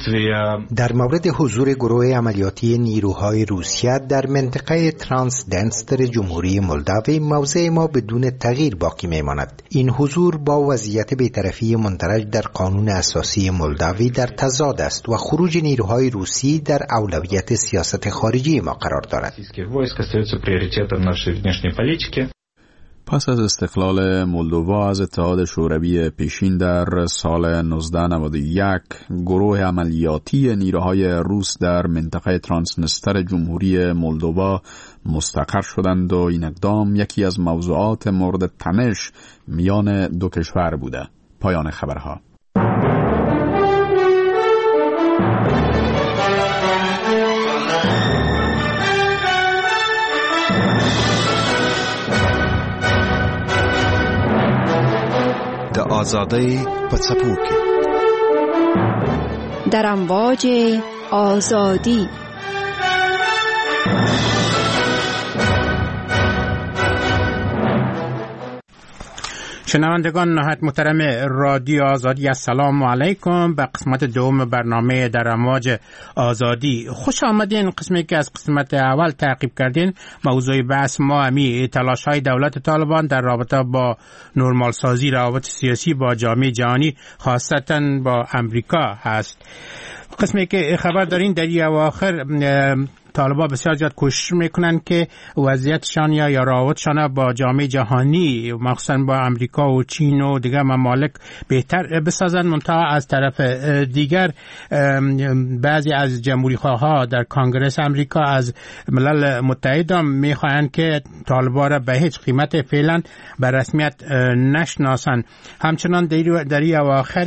در مورد حضور گروه عملیاتی نیروهای روسیه در منطقه ترانسدنستر جمهوری مولداوی موضع ما بدون تغییر باقی میماند. این حضور با وضعیت بی‌طرفی مندرج در قانون اساسی مولداوی در تضاد است و خروج نیروهای روسی در اولویت سیاست خارجی ما قرار دارد. پس از استقلال مولدووا از اتحاد شوروی پیشین در سال 1991 گروه عملیاتی نیروهای روس در منطقه ترانسنستر جمهوری مولدووا مستقر شدند و این اقدام یکی از موضوعات مورد تنش میان دو کشور بوده. پایان خبرها. آزادی پڅپوکي در امواج آزادی. شنوندگان نهایت محترم رادیو آزادی، السلام علیکم. به قسمت دوم برنامه در امواج آزادی خوش آمدین. قسمی که از قسمت اول تعقیب کردین موضوع بحث ما همی تلاش های دولت طالبان در رابطه با نرمال سازی روابط سیاسی با جامعه جهانی خاصتا با امریکا هست. قسمی که خبر دارین در این اواخر طالبان بسیار زیاد کوشش میکنن که وضعیتشان یا روابطشان با جامعه جهانی مخصوصا با امریکا و چین و دیگر ممالک بهتر بسازن. منتها از طرف دیگر بعضی از جمهوری خواها در کنگره امریکا از ملل متحد هم میخواهند که طالبان را به هیچ قیمت فعلا به رسمیت نشناسن. همچنان در این اواخر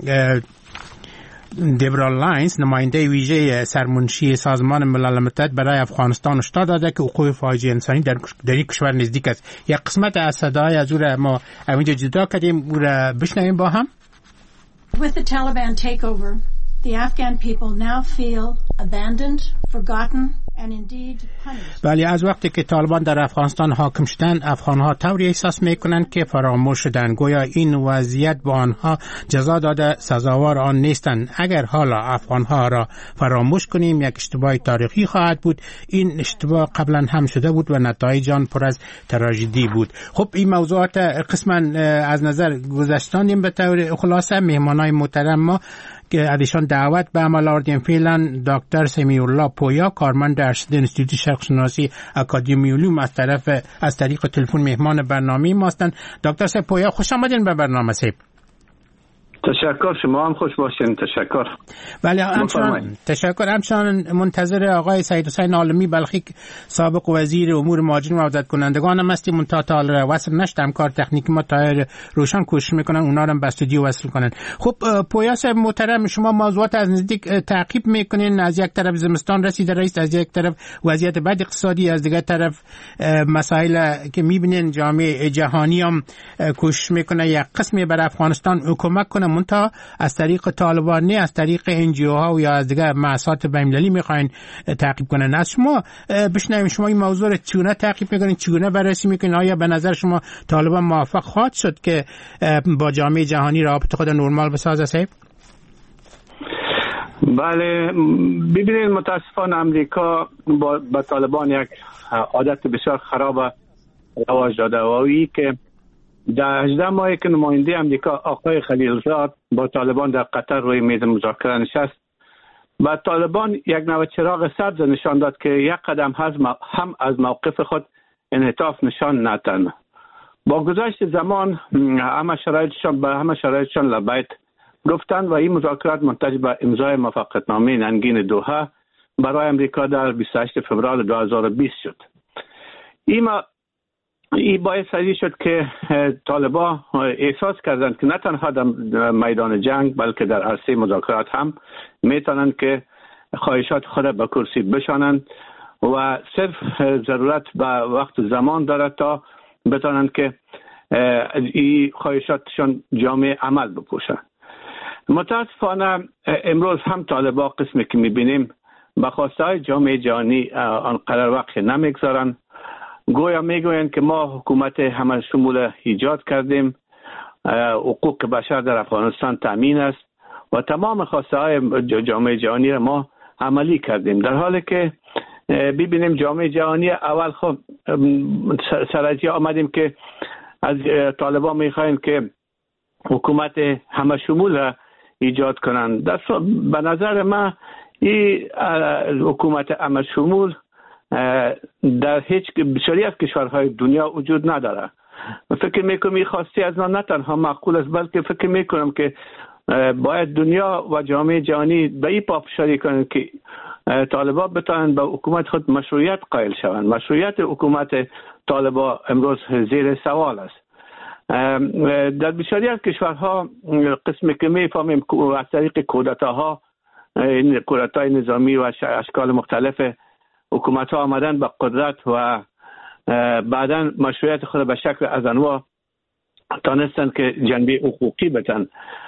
دیبرا لاینز نماینده ویژه سرمنشی سازمان ملل متحد برای افغانستان هشدار داده که حقوق فاجعه انسانی در این کشور نزدیک است. یک قسمت از صدای از او را ما اینجا جدا کردیم، او را بشنویم با هم. With the Taliban takeover, the Afghan people now feel abandoned, forgotten and indeed punished. ولی از وقتی که طالبان در افغانستان حاکم شدند، افغانها طوری احساس میکنند که فراموش شدند، گویا این وضعیت با آنها جزا داده سزاوار آن نیستند. اگر حالا افغانها را فراموش کنیم یک اشتباه تاریخی خواهد بود. این اشتباه قبلا هم شده بود و نتایج آن پر از تراژدی بود. خب این موضوعات قسما از نظر گذاشتیم. به طور خلاصه مهمانای محترم ما که ازشان دعوت به عمل آوردیم فعلا دکتر سمیع الله پویا، کارمند ارشد انستیتوت شرق شناسی اکادمی علوم از طریق تلفن مهمان برنامه ما هستند. دکتر پویا خوش آمدین به برنامه سیب. تشکر، شما هم خوش باشین. تشکر. بله همچنان منتظر آقای سید حسین عالمی بلخی سابق وزیر امور مهاجرین و عودت کنندگان هم هستیم. منتها تا حالا وصل نشدم، کار تکنیکی ما طاهر روشن کوشش میکنن اونا رو به استودیو وصل کنن. خب پویا صاحب محترم، شما موضوعات از نزدیک تعقیب میکنین. از یک طرف زمستان رسیده رئیس، از یک طرف وضعیت بد اقتصادی، از دیگر طرف مسائل که میبینین جامعه جهانی هم کوشش میکنه یک قسمی بر افغانستان کمک کنه، منتها از طریق طالبان نه، از طریق NGO ها و یا از دیگر مؤسسات بین‌المللی میخواین تعقیب کنن. از شما بشنویم شما این موضوع رو چگونه تعقیب میکنین، چگونه بررسی میکنین؟ آیا به نظر شما طالبان موفق خواهد شد که با جامعه جهانی رابطه خود نرمال بسازه صاحب؟ بله، ببینید متاسفانه امریکا با طالبان یک عادت بسیار خراب رواج داده و این که در 18 ماهی که نماینده امریکا آقای خلیلزاد با طالبان در قطر روی میز مذاکره نشست، با طالبان یک نوع چراغ سبز نشان داد که یک قدم هم از موقف خود انعطاف نشان ندادند. با گذشت زمان همه شرایطشان لبیک گفتند و این مذاکرات منتج به امضای موافقتنامه ننگین دوحه برای امریکا در 28 فوریه 2020 شد. این باعث شد که طالبان احساس کردند که نه تنها در میدان جنگ بلکه در عرصه مذاکرات هم میتونند که خواهشات خود به کرسی بشانند و صرف ضرورت به وقت و زمان دارد تا بتوانند که این خواهشاتشان جامعه عمل بپوشند. متاسفانه امروز هم طالبان قسمی که میبینیم به خواستهای جامعه جهانی آنقدر وقت نمیگذارند. گویا میگویند که ما حکومت همه شمول ایجاد کردیم، حقوق بشر در افغانستان تامین است و تمام خواسته های جامعه جهانی را ما عملی کردیم، در حالی که ببینیم جامعه جهانی اول خب سرازی آمدیم که از طالبان میخوایم که حکومت همه شمول را ایجاد کنند. به نظر من این حکومت همه شمول در بسیاری از کشورهای دنیا وجود نداره. فکر میکنم این خواسته از من نه تنها معقول است، بلکه فکر میکنم که باید دنیا و جامعه جهانی به این پافشاری کنند که طالبان بتوانند به حکومت خود مشروعیت قائل شوند. مشروعیت حکومت طالبان امروز زیر سوال است. در بسیاری از کشورها قسمی که میفهمیم از طریق کودتاها، کودتای نظامی و اشکال مختلف حکومت ها آمدن به قدرت و بعدا مشروعیت خود به شکل از انواع تانستن که جنبه حقوقی بتن.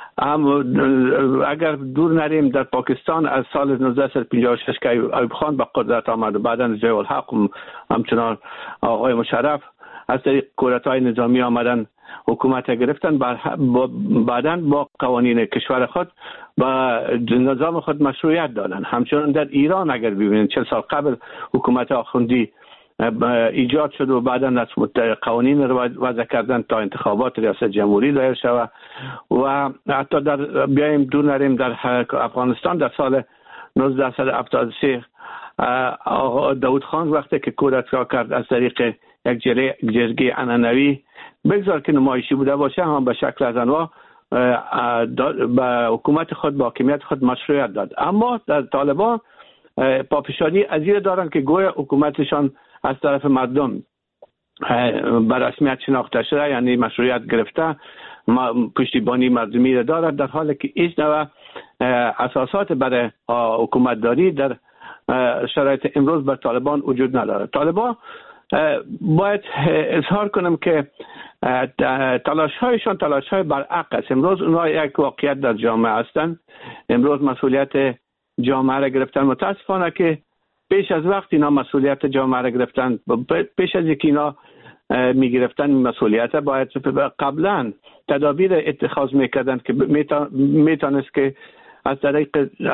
اگر دور نریم در پاکستان از سال 1956 که ایوب خان به قدرت آمد و بعدا ضیاء الحق همچنان آقای مشرف از طریق کودتای نظامی آمدن حکومت گرفتن، بعدا با قوانین کشور خود با نظام خود مشروعیت دادن. همچنان در ایران اگر ببینید 40 سال قبل حکومت آخوندی ایجاد شد و بعدا قوانین رو وضع کردن تا انتخابات ریاست جمهوری دایر شود. و حتی در بیایم دور نریم در افغانستان در سال 1973 آقا داود خان وقتی که کودتا کرد از طریق یک جرگه عنعنوی بگذار که نمایشی بوده باشه هم به شکل از انواع به حکومت خود با حاکمیت خود مشروعیت داد. اما در طالبان پافشاری از این دارن که گویا حکومتشان از طرف مردم به رسمیت شناخته شده، یعنی مشروعیت گرفته، پشتیبانی مردمی را دارد، در حالی که هیچ نوع اساسات برای حکومتداری در شرایط امروز بر طالبان وجود ندارد. طالبان باید اظهار کنم که تلاش‌هایشان تلاش‌های برعکس است. امروز اونها یک واقعیت در جامعه هستند، امروز مسئولیت جامعه را گرفتن. متاسفانه که پیش از وقت اینا مسئولیت جامعه را گرفتن، پیش از اینکه اینا میگرفتن مسئولیت باید قبلا تدابیر اتخاذ میکردن که میتونست که از طریق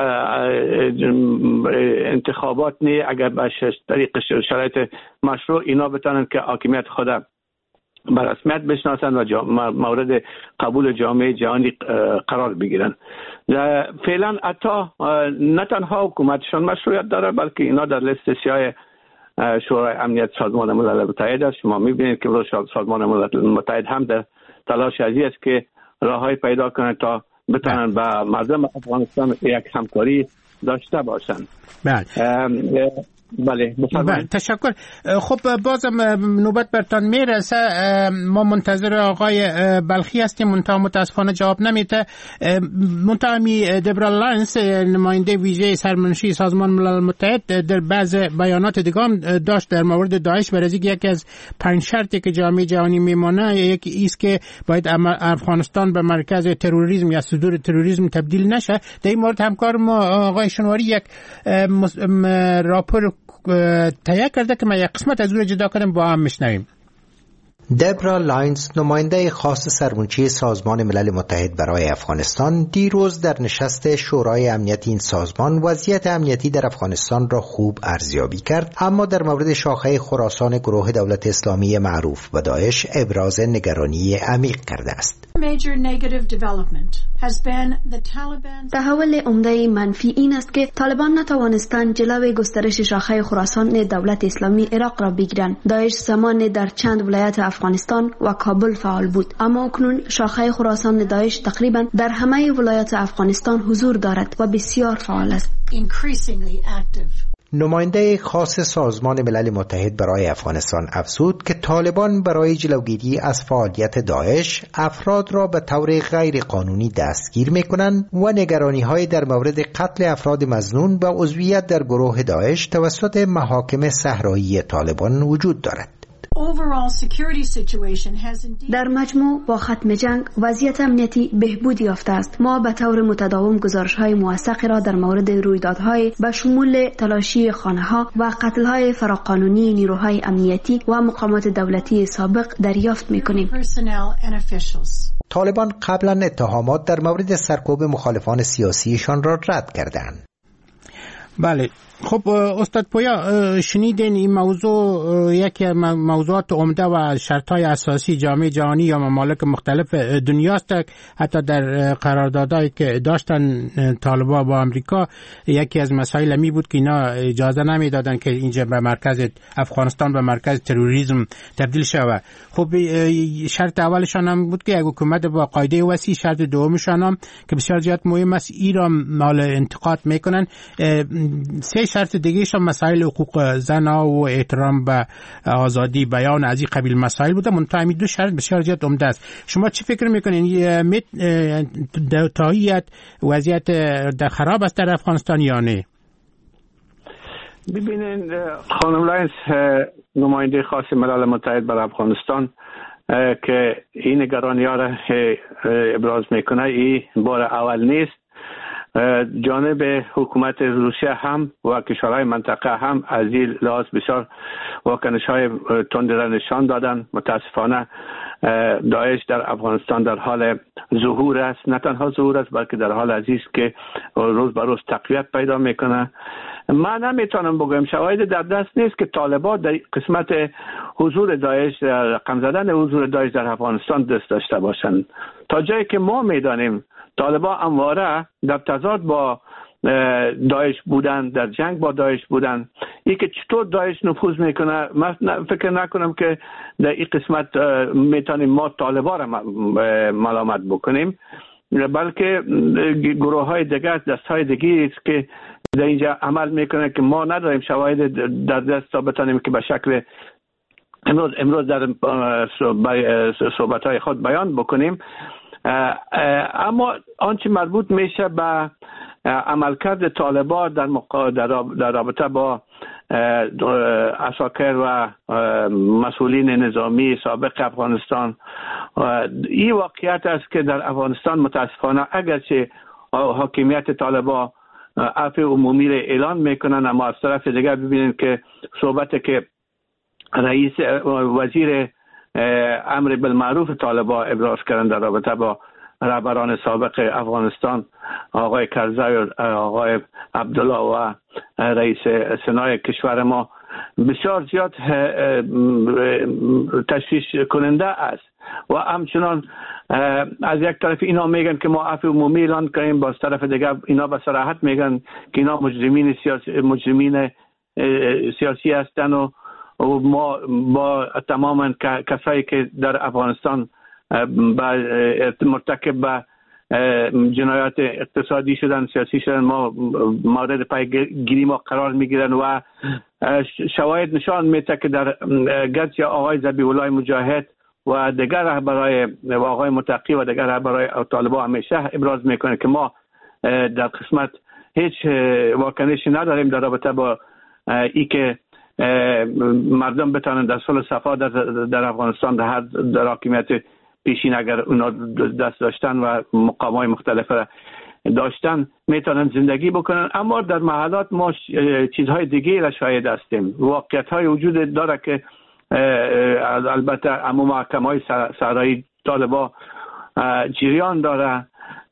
انتخابات نه اگر به طریق شرایط مشروع اینا بتونن که حاکمیت خود به رسمیت بشناسن و مورد قبول جامعه جهانی قرار بگیرن. فعلا حتی نه تنها حکومتشان مشروعیت داره بلکه اینا در لیست سیاه شورای امنیت سازمان ملل متحد است. شما میبینید که سازمان ملل متحد هم در تلاش ازی است که راههای پیدا کنه تا بتونن با مردم افغانستان یک همکاری داشته باشن. بله بفرمایید. تشکر. خب بازم نوبت برتان میرسه، ما منتظر آقای بلخی هستیم، متاسفانه جواب نمیده. منتهمی دبرا لاینس نماینده ویژه سرمنشی سازمان ملل متحد در بعض بیانات دیگه هم داشت در مورد داعش برای یکی از 5 شرطی که جامعه جهانی میمانه یکی ایست که باید افغانستان به مرکز تروریسم یا صدور تروریسم تبدیل نشه. در این مورد همکار ما آقای شنواری یک راپور تهیه کرده که من یک قسمت از اون جدا کنم با هم میشنویم. دبرا لاینز نماینده خاص سرمنشی سازمان ملل متحد برای افغانستان دیروز در نشست شورای امنیت این سازمان وضعیت امنیتی در افغانستان را خوب ارزیابی کرد، اما در مورد شاخه خراسان گروه دولت اسلامی معروف به داعش ابراز نگرانی عمیق کرده است. تحول عمده منفی این است که طالبان نتوانستند جلوی گسترش شاخه خراسان دولت اسلامی عراق را بگیرند. داعش زمان در چند ولایت افغانستان و کابل فعال بود، اما اکنون شاخه خراسان داعش تقریبا در همه ولایات افغانستان حضور دارد و بسیار فعال است. نماینده خاص سازمان ملل متحد برای افغانستان افزود که طالبان برای جلوگیری از فعالیت داعش افراد را به طور غیر قانونی دستگیر می‌کنند و نگرانی‌های در مورد قتل افراد مظنون و عضویت در گروه داعش توسط محاکم صحرایی طالبان وجود دارد. overall security situation has indeed در مجموع با ختم جنگ وضعیت امنیتی بهبود یافته است. ما به طور متداوم گزارش‌های موثقی را در مورد رویدادهای به شمول تلاشی خانه‌ها و قتل‌های فراقانونی نیروهای امنیتی و مقامات دولتی سابق دریافت می‌کنیم. طالبان قبلا اتهامات در مورد سرکوب مخالفان سیاسیشان را رد کردند. بله، خب استاد پویا، شنیدین این موضوع یکی از موضوعات عمده و شرطهای اساسی جامعه جهانی یا ممالک مختلف دنیاست. حتی در قراردادهایی که داشتن طالبان با امریکا یکی از مسائل می بود که اینا اجازه نمیدادن که اینجا به مرکز افغانستان به مرکز تروریسم تبدیل شود. خب شرط اولشان هم بود که یک حکومت با قاعده وسیع، شرط دومشان هم که بسیار زیاد مهم است ایران مال انتقاد میکنن. سه شرط دیگه‌ش هم مسائل حقوق زن و احترام به آزادی بیان از این قبیل مسائل بوده. منتها این دو شرط بسیار زیاد عمده است. شما چی فکر میکنین؟ تاهیت وضعیت خراب است در افغانستان یا نه؟ ببینین خانم لاینس، نماینده خاص ملل متحد بر افغانستان که این نگرانی‌ها را ابراز میکنه، این بار اول نیست. جانب حکومت روسیه هم و کشورهای منطقه هم از این لحاظ بسیار واکنش‌های تندی را نشان دادن. متاسفانه داعش در افغانستان در حال ظهور است، نه تنها ظهور است بلکه در حال عزیز که روز به روز تقویت پیدا میکنه. من نمیتونم بگم، شواهد در دست نیست که طالبان در قسمت حضور داعش، رقم زدن حضور داعش در افغانستان دست داشته باشند. تا جایی که ما میدانیم طالبان همواره در تضاد با داعش بودن، در جنگ با داعش بودن. این که چطور داعش نفوذ میکنه، من فکر نکنم که در این قسمت میتونیم ما طالبان را ملامت بکنیم، بلکه گروه های دیگه، دست های دیگه است که در اینجا عمل میکنه که ما نداریم شواهد در دست تا بتانیم که به شکل امروز در صحبت های خود بیان بکنیم. اما آنچه مربوط میشه به عملکرد طالبان در رابطه با عساکر و مسئولین نظامی سابق افغانستان، این واقعیت است که در افغانستان متاسفانه اگرچه حاکمیت طالبان عفو عمومی را اعلان میکنن، اما از طرف دیگر ببینید که صحبت که رئیس وزیر امر بالمعروف طالبان ابراز کردن در رابطه با رهبران سابق افغانستان، آقای کرزی و آقای عبدالله و رئیس سنای کشور ما، بسیار زیاد تشویش کننده است. و همچنان از یک طرف اینا میگن که ما عفو عمومی اعلان کنیم، با طرف دیگر اینا به صراحت میگن که اینا مجرمین سیاسی هستن و ما با تماما کسایی که در افغانستان مرتکب به جنایات اقتصادی شدن، سیاسی شدن، ما مورد پیگیری ما قرار میگیرن و شواهد نشان میده که در گرچه آقای ذبیح الله مجاهد و دیگر رهبرای و آقای متقی و دیگر رهبرای طالبان همیشه ابراز میکنه که ما در قسمت هیچ واکنشی نداریم در رابطه با ای که مردم بتانن در صلح و صفا در افغانستان در حاکمیت پیشین اگر اونا دست داشتن و مقامات مختلف داشتن میتونن زندگی بکنن. اما در محلات ما چیزهای دیگه را شاهد هستیم. واقعیت های وجود داره که البته اما محکمه های صحرایی طالبان جریان داره.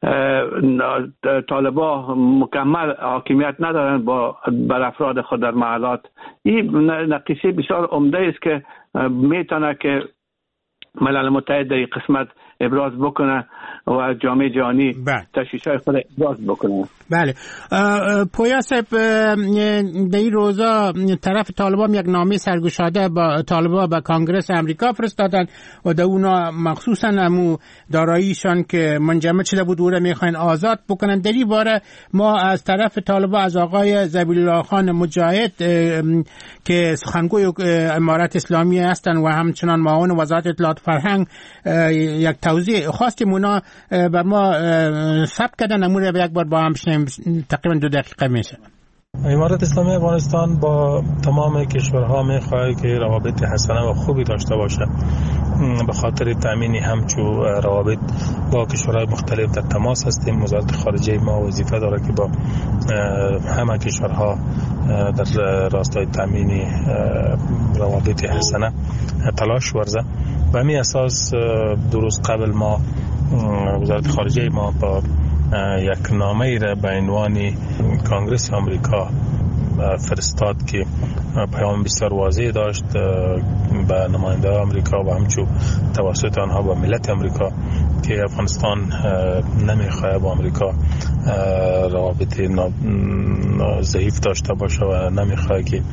طالبان مکمل حاکمیت ندارن بر افراد خود در محلات. این نقیصه بسیار عمده است که میتونه که ملل متحد در این قسمت ابراز بکنه و جامعه جهانی تشویش‌های خود ابراز بکنه. بله. پویا صاحب، در این روزا طرف طالبان یک نامه سرگشاده با طالبان به کانگرس امریکا فرستادن و در اونا مخصوصا همو داراییشان که منجمد شده بود او را میخواین آزاد بکنن. در این باره ما از طرف طالبان از آقای ذبیح الله خان مجاهد که سخنگوی امارت اسلامی هستند و همچنان معاون وزارت اطلاعات فرهنگ یک توضیح خواستیم، اونا بر ما ثبت کردن. امور یک بار با هم بشنیم، تقریبا 2 دقیقه میشه. امارت اسلامی افغانستان با تمام کشورها می‌خواهد که روابط حسنه و خوبی داشته باشه. به خاطر تامین همچو روابط با کشورهای مختلف در تماس هستیم. وزارت خارجه ما وظیفه داره که با همه کشورها در راستای تامین روابط حسنه تلاش ورزه. به همین اساس درست قبل ما وزارت خارجه ما با یک نامه را به عنوان کنگره آمریکا فرستاد که پیام بسیار واضح داشت به نماینده آمریکا و همچنین توسط آنها با ملت آمریکا که افغانستان نمیخواد با آمریکا روابط ضعیف داشته باشه و نمیخواد که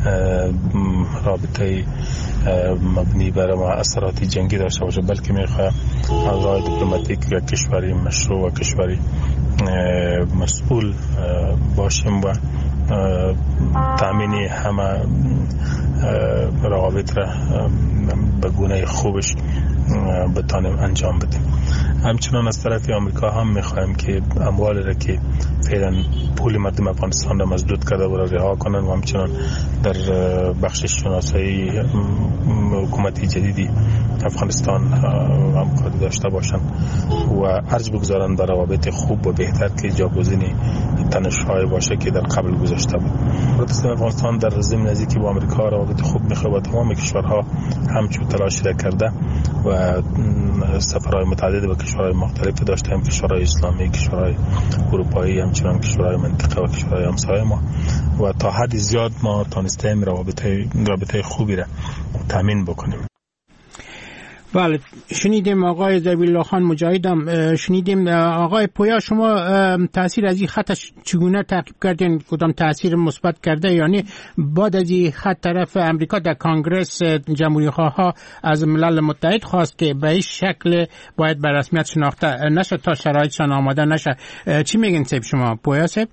رابطه مبنی بر اثرات جنگی داشته باشه، بلکه میخواد از راه دیپلماتیک و کشوری مشروع و کشوری مسئول باشیم و تامین همه روابط را به گونه خوبش بتانیم انجام بدیم. همچنان از طرف آمریکا هم میخوایم که اموالی را که فعلا پول مردم افغانستان را مسدود کرده و رها کنن و همچنان در بخش شناسایی حکومتی جدیدی افغانستان همکاری داشته باشند و ارج بگذارن به روابط خوب و بهتر که جاگزین تنش‌های باشه که در قبل گذاشته بود. افغانستان در ضمن نزدیکی با آمریکا روابط خوب میخواد و تمام کشورها همچون تلاشی را کرده و سفرهای متعدد به کشورهای مختلف داشتیم، کشورهای اسلامی، کشورهای اروپایی، همچنان کشورهای منطقه و کشورهای همسایه ما و تا حد زیاد ما تانستیم رابطه خوبی را تامین بکنیم. بله، شنیدیم آقای ذبیح خان مجاهدم، شنیدیم آقای پویا شما تاثیر از این خطش چگونه تعقیب کردین؟ کدام تاثیر مثبت کرده؟ یعنی بعد از این خط طرف امریکا در کنگرس جمهوری خواه از ملل متحد خواست که به این شکل باید به رسمیت شناخته نشه تا شرایطشان آماده نشه. چی میگین سیب شما پویا سیب؟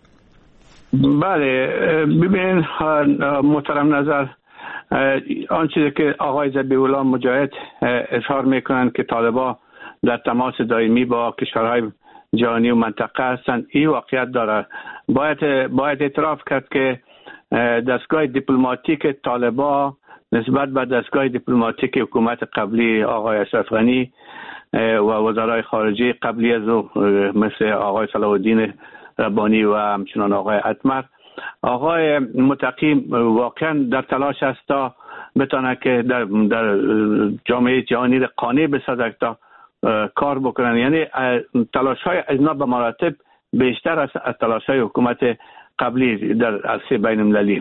بله ببین محترم نظر آن چیزی که آقای ذبیح الله مجاهد اظهار میکنند که طالبان در تماس دائمی با کشورهای جهانی و منطقه هستند، این واقعیت داره. باید اعتراف کرد که دستگاه دیپلماتیک طالبان نسبت به دستگاه دیپلماتیک حکومت قبلی آقای اشرف غنی و وزرای خارجه قبلی از او مثل آقای صلاح الدین ربانی و همچنان آقای اتمر، آقای متقی واقعا در تلاش است تا بتونه که در جامعه جهانی را قانع بسازد تا کار بکنن. یعنی تلاش های اینا به مراتب بیشتر از تلاش های حکومت قبلی در عرصه بین المللی.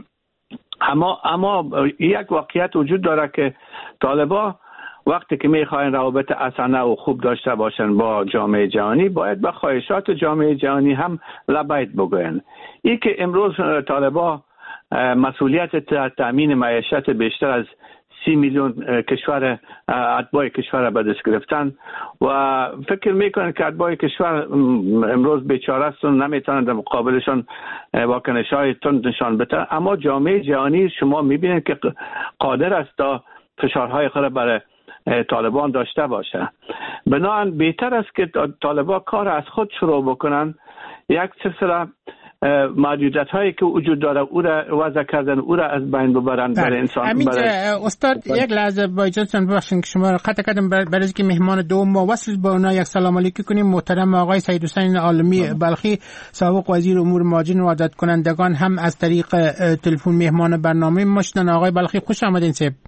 اما یک واقعیت وجود داره که طالبان وقتی که میخواین روابط حسنه و خوب داشته باشن با جامعه جهانی باید به خواهشات جامعه جهانی هم لبیک بگوین. این که امروز طالبان مسئولیت تامین معیشت بیشتر از 30 میلیون کشور اتباع کشور به دست گرفتن و فکر میکنن که اتباع کشور امروز بیچاره است و نمیتونن در مقابلشان واکنش‌های تند نشان بدن، اما جامعه جهانی شما میبینید که قادر است تا فشارهای خود برای طالبان داشته باشه. بنابراین بهتر است که طالبان کار از خود شروع بکنن، یک سلسله محدودیت هایی که وجود داره او را وضع کردن، او را از بین ببرن برای انسان. استاد یک لحظه با اجازهتون ببخشید که شما را قطع کردم، برای اینکه مهمان دوم ما وصل با اونها یک سلام علیکی کنیم. محترم آقای سید حسین عالمی بلخی سابق وزیر امور مهاجرین و عادت کنندگان هم از طریق تلفن مهمان برنامه ما شدن. آقای بلخی خوش آمدین.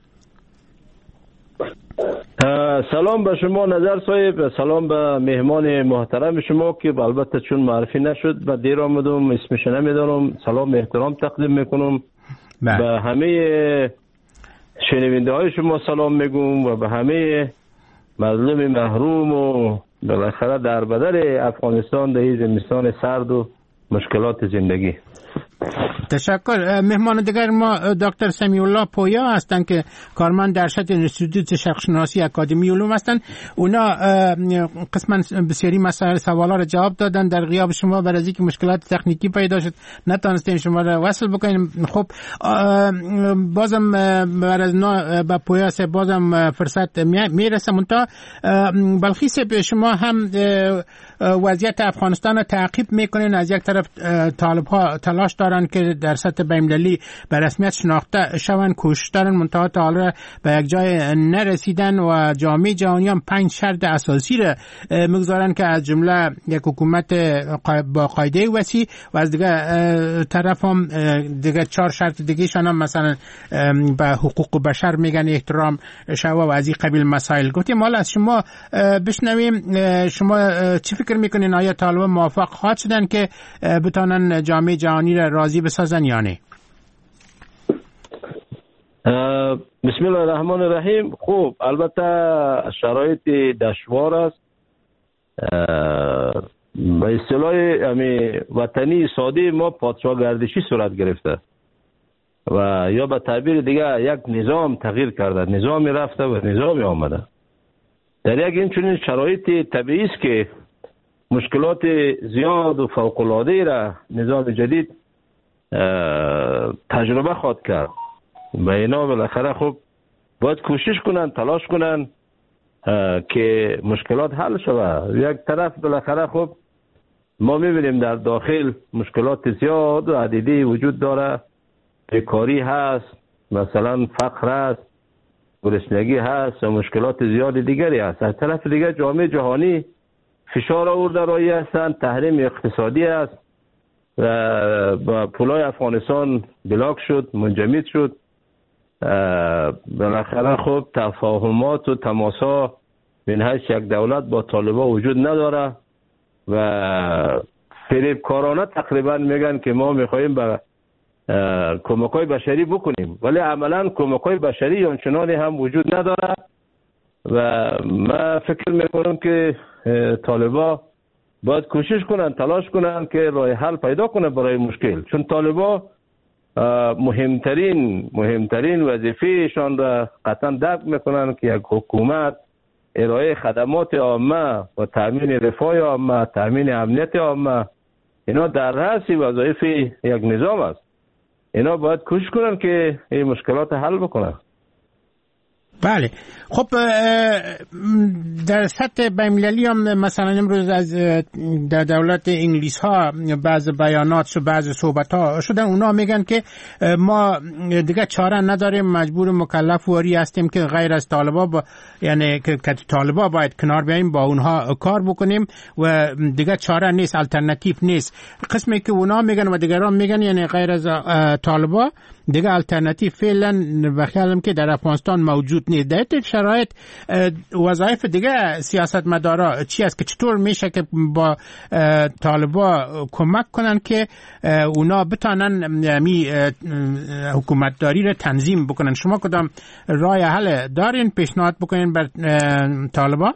سلام به شما نظر صاحب، سلام به مهمان محترم شما که البته چون معرفی نشد و دیر آمدم اسمش نمیدانم، سلام احترام تقدیم میکنم. به همه شنونده های شما سلام میگم و به همه مظلوم محروم و بالاخره در بدر افغانستان در این زمستان سرد و مشکلات زندگی. تشکر. مهمان دیگر ما دکتر سمیع الله پویا هستند که کارمند ارشد انستیتوت شرقشناسی اکادمی علوم هستند. اونا قسما بسیاری مسائل سوالا را جواب دادن. در غیاب شما برای اینکه مشکلات تکنیکی پیدا شد نتونستیم شما را وصل بکنیم. خب بازم برای با پویا سه بازم فرصت میرسه. منتها بلخی سه شما هم وضعیت افغانستان را تعقیب میکنین. از یک طرف طالب ها تلاش دارن دارن که در سطح بین‌المللی به رسمیت شناخته شوند، کوشش دارن منتها تا حالا به یک جای نرسیدن و جامعه جهانی هم 5 شرط اساسی را میگذارن که از جمله یک حکومت با قاعده وسیع و از دیگه طرف هم دیگه 4 شرط دیگه شان هم مثلا به حقوق بشر میگن احترام شوا و از این قبیل مسائل. گفتیم حالا از شما بشنویم شما چی فکر میکنین؟ آیا طالبان موافق خواهد شدن که بتونن جامعه جهانی را راضی بسازن یا نه؟ بسم الله الرحمن الرحیم. خوب، البته شرایط دشوار است. به اصطلاح وطنی ساده ما پادشاه گردشی صورت گرفته و یا به تعبیر دیگه یک نظام تغییر کرده، نظامی رفته و نظامی آمده. در یک اینچنین شرایط طبیعی است که مشکلات زیاد و فوق‌العاده را نظام جدید تجربه خواهد کرد و اینا بالاخره خب باید کوشش کنن، تلاش کنن که مشکلات حل شود. یک طرف بالاخره خب ما میبینیم در داخل مشکلات زیاد و عدیدی وجود داره، بیکاری هست، مثلا فقر هست، گرسنگی هست و مشکلات زیاد دیگری هست. از طرف دیگه جامعه جهانی فشار آورده روی هستند، تحریم اقتصادی است و پولای افغانستان بلاک شد، منجمد شد. بالاخره خب تفاهمات و تماسا من حیث یک دولت با طالبان وجود نداره و فریبکارانه تقریبا میگن که ما میخوایم به کمک‌های بشری بکنیم، ولی عملا کمک‌های بشری آنچنانی هم وجود نداره و من فکر میکنم که طالبان باید کوشش کنن، تلاش کنن که راه حل پیدا کنه برای مشکل، چون طالبان مهمترین وظیفهشان را قطعا درک میکنن که یک حکومت ارائه خدمات عامه و تامین رفاه عامه، تامین امنیت عامه، اینا در رأس وظایف یک نظام است. اینا باید کوشش کنن که این مشکلات حل بکنن. بله. خب در سطح بین‌المللی هم مثلا امروز از در دولت انگلیس ها بعض بیانات و بعض صحبت ها شدن، اونا میگن که ما دیگه چاره نداریم، مجبور مکلف واری هستیم که غیر از طالبا یعنی که طالبا باید کنار بیاییم، با اونها کار بکنیم و دیگه چاره نیست، الटरनेटिव نیست. قسمی که اونا میگن و دیگران میگن یعنی غیر از طالبا دیگه الटरनेटिव فعلا بخیالم که در افغانستان موجود نیست. در این شرایط وظایف دیگه سیاستمدارا چی است که چطور میشه که با طالبا کمک کنن که اونا بتانن می حکومتداری رو تنظیم بکنن؟ شما کدام راه حل دارین پیشنهاد بکنین بر طالبا؟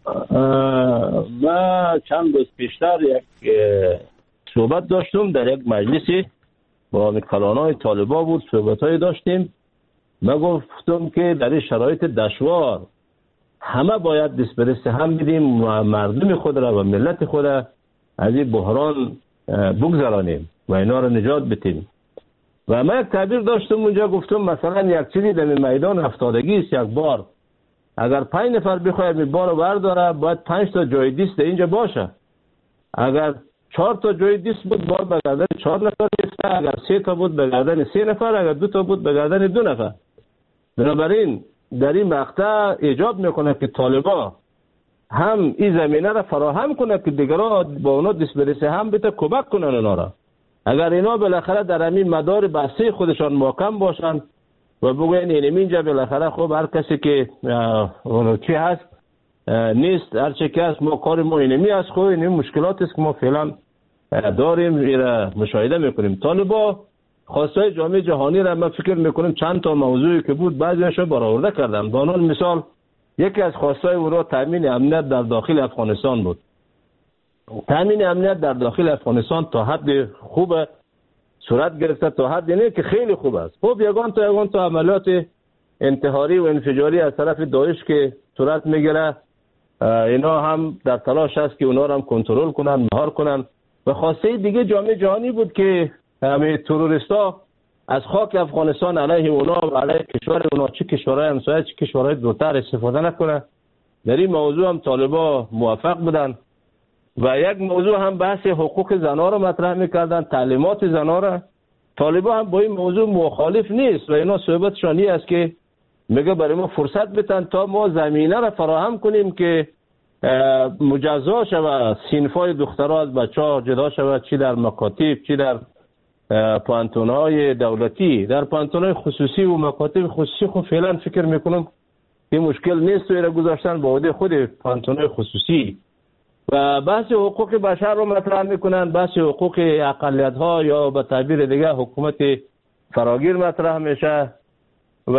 ما چند روز پیشتر یک صحبت داشتم در یک مجلسی با کلانای طالبا بود، صحبت‌های داشتیم. من گفتم که در این شرایط دشوار همه باید دست به دست هم بدیم و مردم خود را و ملت خود را از این بحران بگذرانیم و اینا را نجات بدیم. و من یک تعبیر داشتم اونجا، گفتم مثلا یک چیزی در میدان افتادگی است، یک بار اگر 5 نفر بخواید این بار رو برداره باید 5 تا جای دیست اینجا باشه. اگر 4 تا جای دیست بود بار به گردن 4 نفر دیسته، اگر 3 تا بود به گردن 3 نفر، اگر 2 تا بود به گردن 2 نفر. بنابراین در این مقطع ایجاب میکنه که طالبان هم این زمینه را فراهم کنه که دیگران با اونا دست به دست هم بده کمک کنن اونا را. اگر اینا بالاخره در همین مدار بسته خودشان محکم باشن و بگوین اینجا بالاخره خب هر کسی که چی هست نیست، هر چی که هست ما کار ما اینمی است، خب این مشکلات است که ما فعلا داریم اینا مشاهده میکنیم. طالبان خواستای جامعه جهانی را من فکر میکنم چند تا موضوعی که بود بعضیشو برآورده کردم. به عنوان مثال یکی از خواستای او را تامین امنیت در داخل افغانستان بود. تامین امنیت در داخل افغانستان تا حد خوب صورت گرفته، تا حد نه که خیلی خوب است. خب یگان تا عملیات انتحاری و انفجاری از طرف داعش که صورت میگیره، اینا هم در تلاش است که اونا را هم کنترل کنن، مهار کنن. و خواسته دیگه جامعه جهانی بود که همه تروریستا از خاک افغانستان علیه اونا و علیه کشور اونا، چه کشورهای همسایه چه کشورهای دوتر استفاده نکنه. در این موضوع هم طالبان موفق بودن. و یک موضوع هم بحث حقوق زنها را مطرح میکردن، تعلیمات زنها را طالبان هم با این موضوع مخالف نیست و اینا صحبتشانی است که میگه برای ما فرصت بتن تا ما زمینه را فراهم کنیم که مجزا شود صنفای دخترها از بچه‌ها جدا شود، چی در مکاتب چی در پانتون‌های دولتی. در پانتون‌های خصوصی و مکاتب خصوصی خب فعلا فکر میکنم این مشکل نیست و ایره گذاشتن با عهده خود پانتون‌های خصوصی و بحث حقوق بشر رو مطرح میکنن، بحث حقوق اقلیت‌ها یا به تعبیر دیگه حکومت فراگیر مطرح میشه و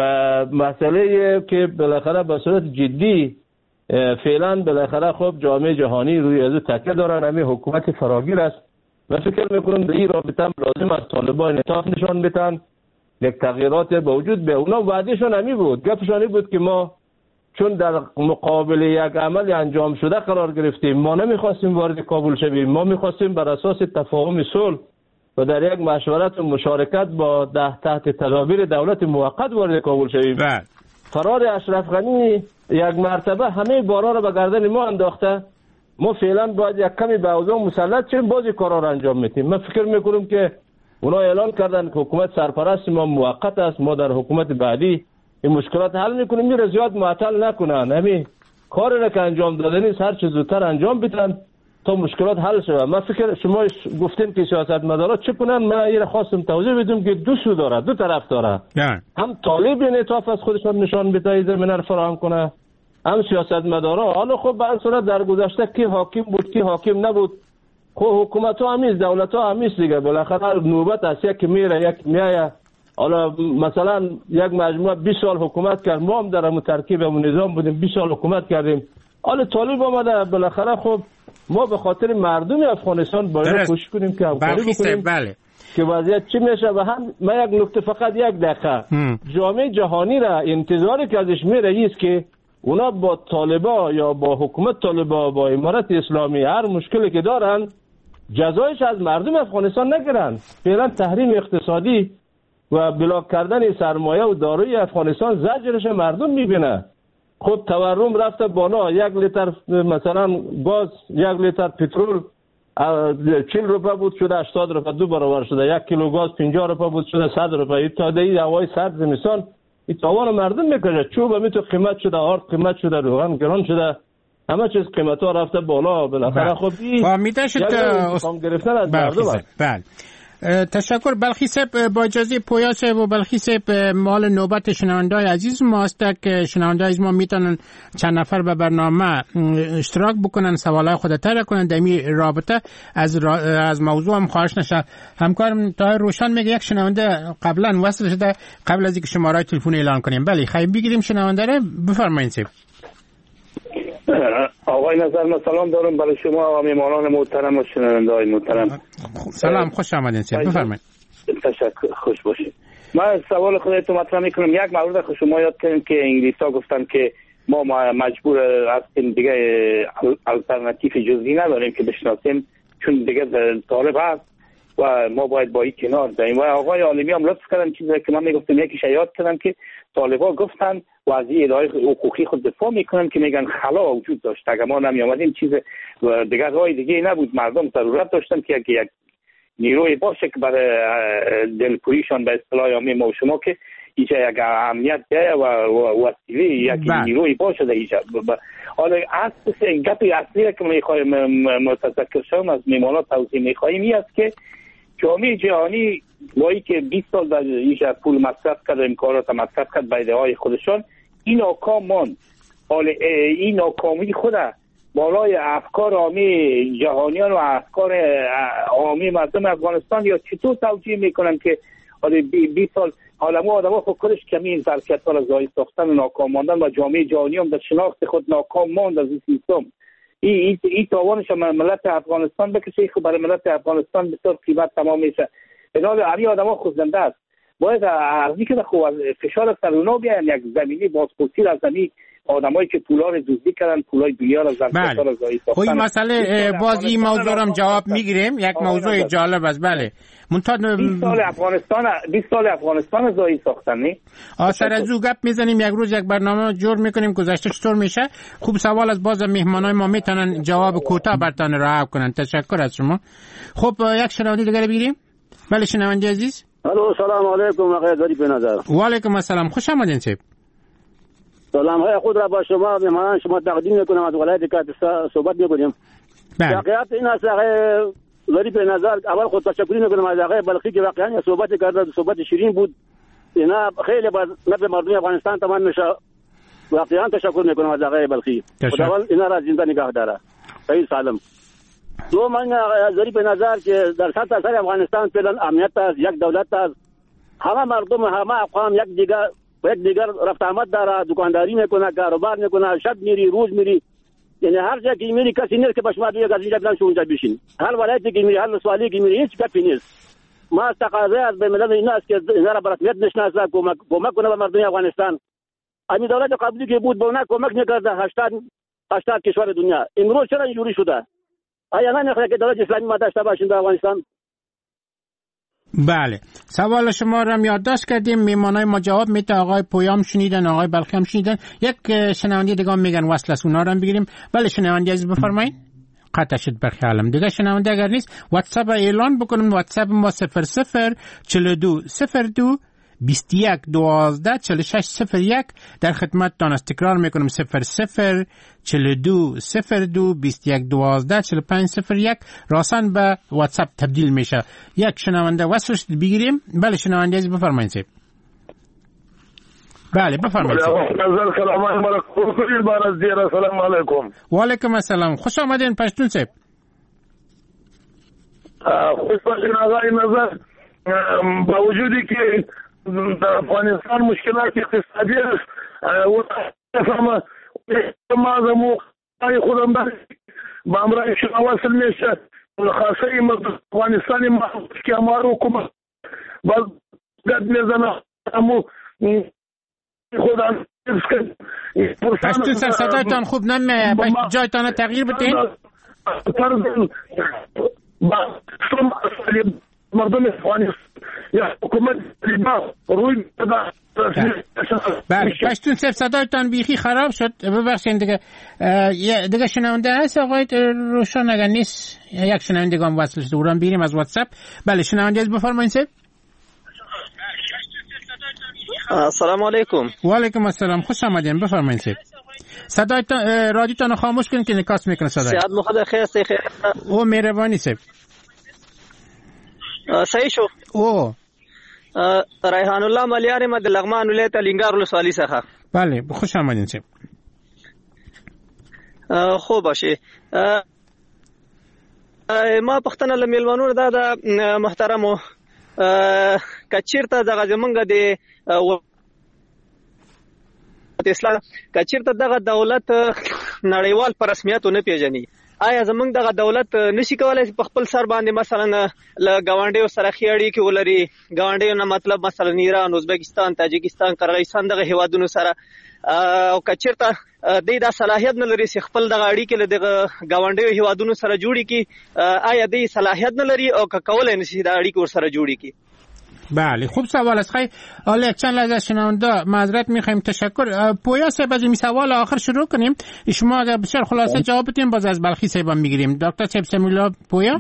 مسئله که بالاخره به صورت جدی فعلا بالاخره خب جامعه جهانی روی از تکیه دارن، همین حکومت فراگیر است و فکر میکنم در این رابطه لازم است طالبان انعطاف نشان بدن، یک تغییرات به وجود به اونا. وعدهشون همین بود، گپشون بود که ما چون در مقابل یک عمل انجام شده قرار گرفتیم، ما نمیخواستیم وارد کابل شویم، ما میخواستیم بر اساس تفاهم صلح و در یک مشورت و مشارکت با تحت تدابیر دولت موقت وارد کابل شویم. فرار اشرف غنی یک مرتبه همه بارا را به گردن ما انداخته، ما فعلا باید یک کمی به اوضاع مسلط شیم، بازی کارا را انجام میدیم. من فکر میکنم که اونا اعلان کردن که حکومت سرپرست ما موقت است، ما در حکومت بعدی این مشکلات حل میکنیم، میره زیاد معطل نکنن، همین کاری را که انجام داده نیست هر چه زودتر انجام بدن تا مشکلات حل شود. من فکر شما گفتین که سیاستمدارا چه کنن، من این خواستم توضیح بدم که دو سو داره، دو طرف داره. هم طالب انعطاف از خودشون نشان بده زمینه رو فراهم کنه، هم سیاستمدارا. حالا خب به هر صورت در گذشته کی حاکم بود کی حاکم نبود، خب حکومت ها همیست، دولت ها همیست دیگه، بالاخره نوبت است یک میره یک میایه. حالا مثلا یک مجموعه 20 سال حکومت کرد، ما هم در همون ترکیب همون نظام بودیم 20 سال حکومت کردیم، حالا طالب آمده، بالاخره خب ما به خاطر مردم افغانستان باید کوشش کنیم که همکاری بکنیم که وضعیت چی میشه. و هم من یک نکته فقط یک دقیقه، جامعه جهانی را انتظاری که ازش میره است که اونا با طالبا یا با حکومت طالبا با امارت اسلامی هر مشکلی که دارن جزایش از مردم افغانستان نگیرن. فعلا تحریم اقتصادی و بلاک کردن سرمایه و دارایی افغانستان زجرش مردم میبینه. خود تورم رفته بالا، 1 لیتر مثلا گاز 1 لیتر پترول 40 روپیه بود شده 80 روپیه، 2 برابر شده. 1 کیلو گاز 50 روپیه بود شده 100 روپیه. تا دی هوای سرد زمستان این تاوان مردم میکشه. چوب می تو قیمت شده، آرد قیمت شده، روغن گران شده، همه چیز قیمت ها رفته بالا. بالاخره خب این گرفتن از مردم است. بله تشکر. بلخی صاحب با اجازه پویا صاحب و بلخی صاحب مال نوبت شنوندای عزیز ما است که شنوندای عزیز ما میتونن چند نفر به برنامه اشتراک بکنن، سوالای خود طرح کنن در این رابطه. از موضوع هم خواهش نشه. همکارم طاهر روشن میگه یک شنونده قبلا وصل شده قبل از اینکه شماره تلفن اعلان کنیم. بله خیلی بگیریم شنونده رو، بفرمایید صاحب. آقای نظر من سلام دارم برای شما و میهمانان محترم و شنونده‌های محترم. سلام، خوش آمدید صاحب، بفرمایید. تشکر، خوش باشید. من سوال خودتون مطرح میکنم. یک مورد خود شما یاد کردین که انگلیس‌ها گفتن که ما مجبور هستیم دیگه آلترناتیو جزئی نداریم که بشناسیم چون دیگه طالب هست و ما باید با این کنار داریم. و آقای عالمی هم لطف کردن چیزی که من میگفتم یکیش یاد کردم که طالبا گفتن و از این ادعای حقوقی خود دفاع میکنن که میگن خلا وجود داشت، اگر ما نمی آمدیم چیز دیگر راه دیگه نبود، مردم ضرورت داشتن که یک نیروی باشه که برای دلپویشان به اصطلاح عامی ما و شما که اینجا یک امنیت ده و وسیله یک نیروی باشه در اینجا. حالا گپی اصلی که میخوایم متذکر شوم از میمانات توضیح میخوایم این است که جامعه جهانی با اینکه 20 سال در اینجا پول مصرف کرد و امکانات مصرف کرد به ایده‌های خودشان، این ناکام ماند. حالا این ناکامی خود بالای افکار عامی جهانیان و افکار عامی مردم افغانستان یا چطور توجیه میکنن که حالا 20 سال حالا ما آدم‌ها خود کلش کمی این ظرفیت‌ها را ضایع ساختن و ناکام ماندن و جامعه جهانی هم در شناخت خود ناکام ماند از این سیستم. این تاوانش ملت افغانستان بکشه، خب برای ملت افغانستان بسیار قیمت تمام میشه. بنابراین همین آدم‌ها خوزنده است. باید ارزی که خوب فشار سر اونا بیان، یک زمینی بازپرسی از زمین آدمایی که پولا رو دزدی کردن، پولای دنیا رو ظرفیت‌ها رو ضایع ساختن. خب این مسئله باز این موضوع رو جواب میگیریم. یک موضوع جالب است. بله 20 سال افغانستان ضایع ساختن. نه سر از او گپ میزنیم، یک روز یک برنامه جور میکنیم گذشته چطور میشه. خوب سوال از باز مهمانای ما میتونن جواب کوتاه برتان راه کنن. تشکر از شما. خب یک شنونده دیگه بگیریم. بله شنونده عزیز الو سلام علیکم آقای ظریف نظر. و علیکم السلام، خوش آمدین صاحب. سلام های خود را با شما مهمان شما تقدیم میکنم. از ولایت کاتسا صحبت میکنیم. واقعیت این است آقای ظریف نظر، اول خود تشکر میکنم از آقای بلخی که واقعا صحبت کرد، صحبت شیرین بود، اینا خیلی با نفع مردم افغانستان تمام میشه. واقعا تشکر میکنم از آقای بلخی، خداوند اینا را زنده نگه داره. صحیح سالم. دو من ظریف نظر که در سطح افغانستان فعلا امنیت است، یک دولت است، همه مردم همه اقوام یک دیگر رفت آمد داره، دکانداری میکنه، کاروبار میکنه، شب میری روز میری، یعنی هر جا که میری کسی نیست که به شما بگه از اینجا بلند شو اونجا بشین. هر ولایتی که میری، هر سوالی که میری، هیچ گپی نیست. ما تقاضا از به ملت اینا است که اینا را به رسمیت نشناسه، کمک کنه به مردم افغانستان. همین دولت قبلی که بود به اونا کمک نکرده. 80 کشور دنیا امروز چرا اینجوری شده؟ آیا نمیخواد که دولت اسلامی ما داشته باشیم در افغانستان؟ بله، سوال شما را یادداشت کردیم. میمانای ما جواب میده. آقای پویام شنیدن، آقای بلخی هم شنیدن. یک شنونده دیگه میگن وصل است، اونا رو هم بگیریم. بله شنونده عزیز بفرمایید. قطع شد برخیالم دیگه. شنونده اگر نیست واتساپ اعلان بکنم. واتساپ ما 004202 21 12 46 01 در خدمتتان است. تکرار میکنم 0042 02 21 12 45 01 راسن به واتساپ تبدیل میشه. یک شنونده وصلش بگیریم. بله شنونده عزیز بفرمایید. بله بفرمایید. سلام علیکم. و علیکم السلام، خوش آمدین پشتون صاحب. خوش باشین آقای نظر. با وجودی که در افغانستان مشکلات اقتصادی است و ما خودم با امرای شما وصل میشه خاصه افغانستانی ما که امارو حکومت باز گد میزنه امو خودم پشتون سر صدایتان خوب نمیه، جایتان تغییر بدین. مردم افغانستان یا حکومت روی بله پشتون صف صدایتان بیخی خراب شد. ببخشید دیگه شنونده هست آقای روشن اگر نیست یک شنونده هم وصل شده اوران بیریم از واتساپ. بله شنونده از بفرمایید صف. السلام علیکم. و علیکم السلام، خوش آمدین بفرمایید صف. صدایتان رادیوتان خاموش کنید که نکاس میکنه صدای. صحت مخدر خیر او مهربانی صف. صحیح شو. او ریحان الله ملیار ما د لغمان ولایت لنګار ولسوالۍ څخه. بله خوش آمدین صاحب. خوب باشه. ما پښتنه لمیلوانو دا د محترمو کچیرته دغه زمونږ د اسلام کچیرته دغه دولت نړیوال پر رسمیت نه پیژني. آیا زمونږ دغه دولت نشي کولای په خپل سر باندې مثلا له گاونډیو سره خېړی کې ولري؟ گاونډیو نه مطلب مثلا ایران، ازبکستان، تاجکستان، قرغیزستان دغه هیوادونو سره او کچیرته د صلاحیت نه لري چې خپل دغه اړیکې له دغه گاونډیو هیوادونو سره جوړي کی؟ آیا د صلاحیت نه لري او کولای نشي د اړیکو ور سره جوړي کی؟ بله خوب سوال است. خیلی حالا چند لحظه شنونده معذرت میخوایم. تشکر. پویا صاحب از این سوال آخر شروع کنیم. شما اگر بسیار خلاصه جواب بدین باز از بلخی صاحب میگیریم. دکتر صاحب سمیلا پویا.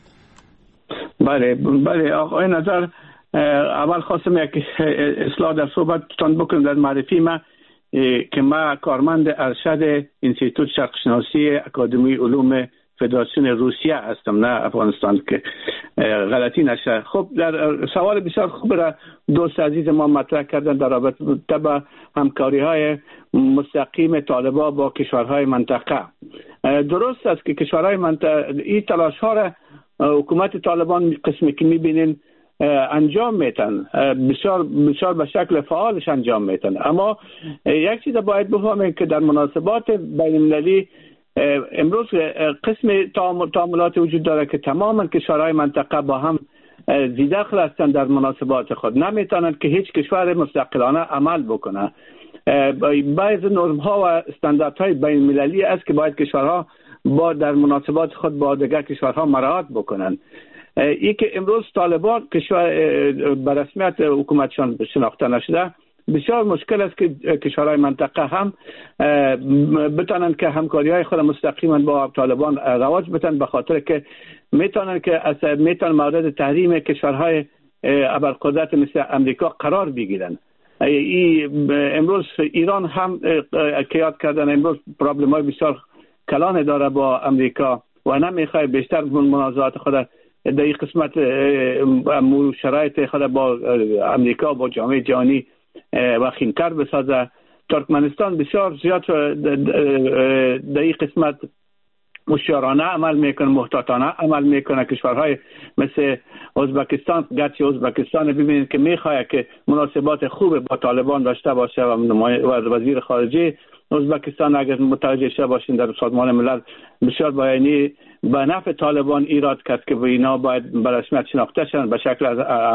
بله آقای نظر، اول خواستم یک اصلاح در صحبتتان بکنم در معرفی ما که ما کارمند ارشد انستیتوت شرقشناسی اکادمی علوم فدراسیون روسیه هستم، نه افغانستان، که غلطی نشه. خب در سوال بسیار خوب را دوست عزیز ما مطرح کردن در رابطه با همکاری های مستقیم طالبان با کشورهای منطقه. درست است که کشورهای منطقه این تلاش ها را حکومت طالبان قسمی که میبینین انجام میتن، بسیار به شکل فعالش انجام میتن. اما یک چیز باید بفهمیم که در مناسبات بین المللی امروز قسم تعاملات وجود داره که تماما کشورهای منطقه با هم زیدخل هستند در مناسبات خود. نمیتونند که هیچ کشور مستقلانه عمل بکنه. بعض نرم ها و استانداردهای بین المللی است که باید کشورها با در مناسبات خود با دیگر کشورها مراعات بکنند. ای که امروز طالبان کشور به رسمیت حکومتشان شناخته نشده، بسیار مشکل است که کشورهای منطقه هم بتونن که همکاری‌های خود مستقیما با طالبان رواج بدن، به خاطر که میتونن مورد تحریم کشورهای ابرقدرت مثل امریکا قرار بگیرن. امروز ایران هم که یاد کردن امروز پرابلم های بسیار کلان داره با امریکا و نمیخواد بیشتر منازعات خود در این قسمت شرایط خود با امریکا با جامعه جهانی وخیم‌تر بسازه. ترکمنستان بسیار زیاد در این قسمت مشارانه عمل میکنه، محتاطانه عمل میکنه. کشورهای مثل ازبکستان، گرچه ازبکستان ببینید که میخواد که مناسبات خوب با طالبان داشته باشه و وزیر خارجه ازبکستان اگر متوجه شده باشین در سازمان ملل بسیار بیانی به نفع طالبان ایراد کرد که اینا باید به رسمیت شناخته شدن به شکل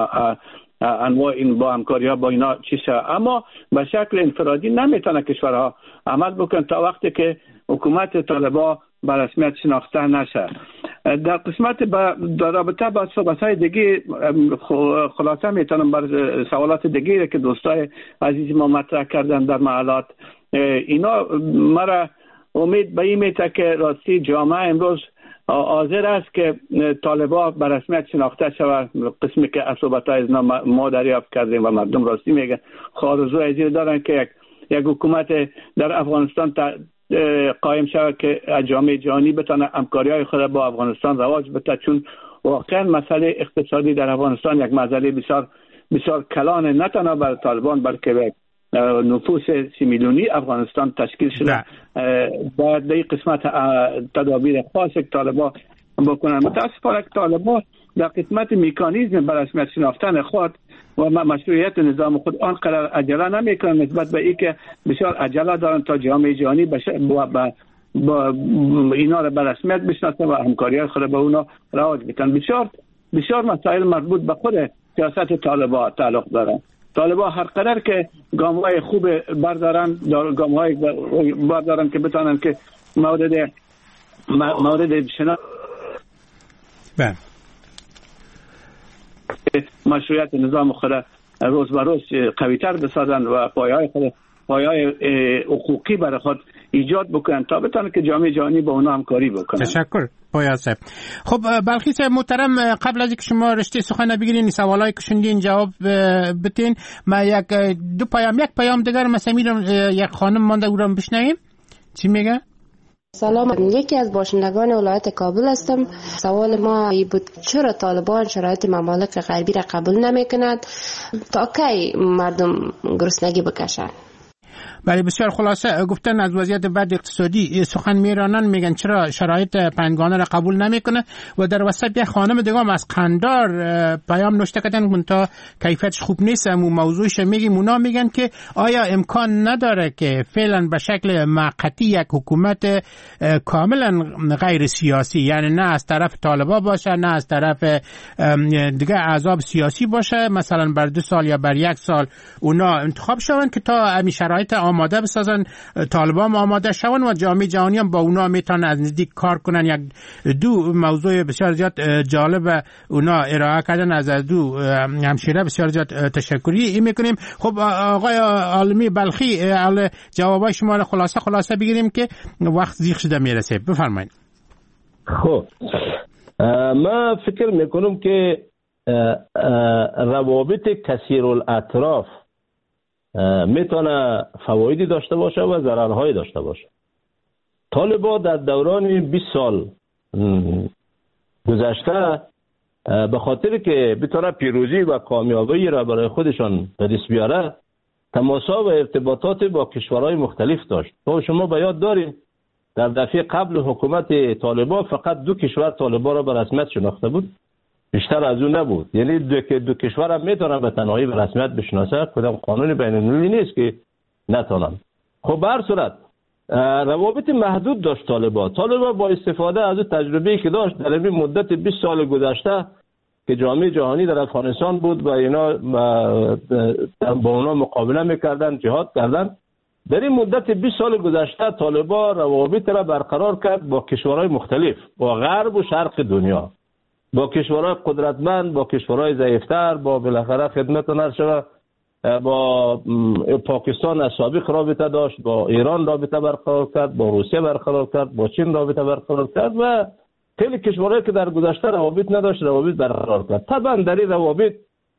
انواع این با همکاری ها با اینا چیشه، اما به شکل انفرادی نمیتونه کشورها عمل بکنن تا وقتی که حکومت طالبان به رسمیت شناخته نشه. در قسمت در رابطه با صحبت‌های دیگه خلاصه میتونم بر سوالات دیگه که دوستای عزیز ما مطرح کردن در معلات اینا مرا امید به این میته که راستی جامعه امروز حاضر است که طالبان به رسمیت شناخته شود. قسمی که صحبت‌های ما دریافت کردیم و مردم راستی میگن آرزو ازیر دارن که یک حکومت در افغانستان قایم شود که جامعه جهانی بتونه همکاری‌های خود با افغانستان رواج بده، چون واقعا مسئله اقتصادی در افغانستان یک مسئله بسیار بسیار کلان نه تنها بر طالبان بلکه نفوس 30 میلیونی افغانستان تشکیل شده. باید در این قسمت تدابیر خاص که طالبان بکنن. متاسفانه که طالبان در قسمت مکانیزم بر رسمیت شناختن خود و مشروعیت نظام خود آنقدر عجله نمیکنن نسبت به اینکه بسیار عجله دارن تا جامعه جهانی با اینا را به رسمیت بشناسن و همکاری خود با اونا رواج بدن. بسیار مسائل مربوط به خود سیاست طالبان تعلق دارن. طالبان هر قدر که گام‌های خوب بردارن که بتونن که مورد شناخت مشروعیت نظام خود روز به روز قوی‌تر بسازن و پایه‌های حقوقی برای خود ایجاد بکنن تا بتونن که جامعه جهانی با اونا همکاری بکنن. تشکر پایا صاحب. خب بلخی صاحب محترم، قبل از اینکه شما رشته سخن بگیرین سوالای که شنیدین جواب بدین، ما یک پیام دیگر مثلا میرم یک خانم مانده او رو بشنویم چی میگه. سلام، یکی از باشندگان ولایت کابل هستم. سوال ما ای بود چرا طالبان شرایط ممالک غربی را قبول نمی کند؟ تا کی مردم گرسنگی بکشند؟ بله بسیار خلاصه گفتن از وضعیت بد اقتصادی سخن میرانن، میگن چرا شرایط پنگانه را قبول نمیکنه و در وسط یک خانم دیگه هم از قندار پیام نوشته کردن منتها کیفیتش خوب نیست. و موضوعش میگیم اونا میگن که آیا امکان نداره که فعلا به شکل موقتی یک حکومت کاملا غیر سیاسی، یعنی نه از طرف طالبان باشه نه از طرف دیگه احزاب سیاسی باشه، مثلا بر 2 سال یا بر 1 سال اونا انتخاب شون که تا همین شرایط آماده بسازن، طالبان آماده شون و جامعه جهانی هم با اونا میتونن از نزدیک کار کنن. یک دو موضوع بسیار زیاد جالب اونا ارائه کردن، از دو همشیره بسیار زیاد تشکری میکنیم. خب آقای عالمی بلخی، جوابای شما رو خلاصه بگیریم که وقت زیغ شده میرسه، بفرمایید. خب من فکر میکنم که روابط کثیر الاطراف میتونه فوایدی داشته باشه و ضررهایی داشته باشه. طالبان در دوران 20 سال گذشته به خاطر که بتونه پیروزی و کامیابی را برای خودشان به دست بیاره تماسا و ارتباطات با کشورهای مختلف داشت. تو شما به یاد دارید در دفعه قبل حکومت طالبان فقط 2 کشور طالبان را به رسمیت شناخته بود، بیشتر از اون نبود. یعنی دو کشور هم میتونن به تنهایی به رسمیت بشناسه، کدام قانون بین المللی نیست که نتونن. خب به هر صورت روابط محدود داشت طالبان با استفاده از تجربه‌ای که داشت در این مدت 20 سال گذشته که جامعه جهانی در افغانستان بود و اینا با اونا مقابله میکردن، جهاد کردن. در این مدت 20 سال گذشته طالبان روابط را برقرار کرد با کشورهای مختلف، با غرب و شرق دنیا، با کشورهای قدرتمند، با کشورهای ضعیفتر، با بالاخره خدمتتون عرض شود با پاکستان از سابق رابطه داشت، با ایران رابطه برقرار کرد، با روسیه برقرار کرد، با چین رابطه برقرار کرد و خیلی کشورهایی که در گذشته روابط نداشت روابط برقرار کرد. طبعا در این روابط